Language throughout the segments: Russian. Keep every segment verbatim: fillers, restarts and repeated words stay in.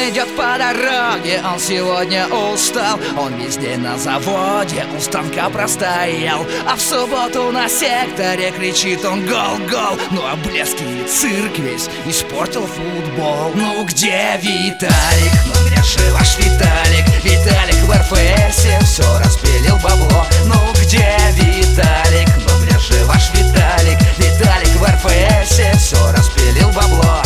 идет по дороге, он сегодня устал. Он весь день на заводе, у станка простоял. А в субботу на секторе кричит он гол-гол. Ну а блески и цирк весь испортил футбол. Ну где Виталик? Ну где же ваш Виталик? Виталик в эр эф эсе все распилил бабло. Ну где Виталик? Ну где же ваш Виталик? Виталик в эр эф эсе все распилил бабло.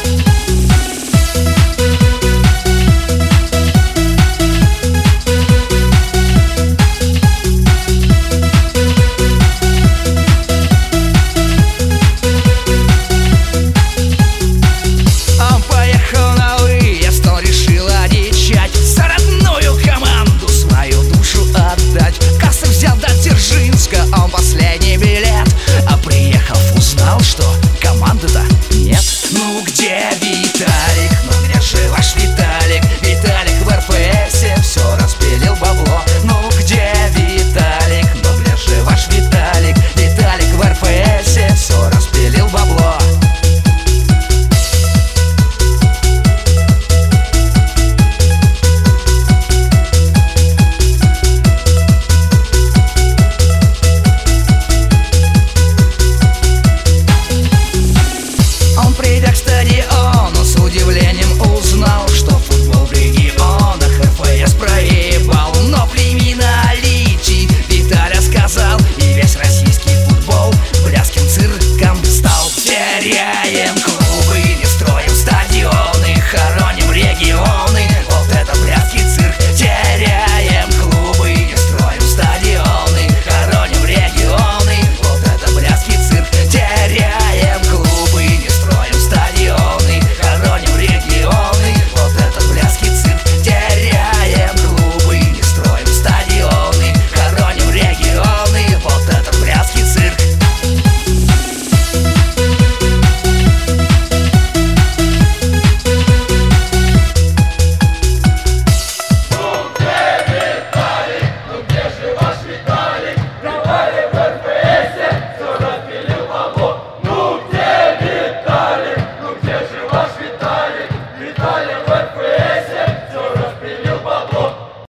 Он последний билет, а приехав узнал, что команды-то нет. Ну где Виталик? Ну где же ваш Виталик?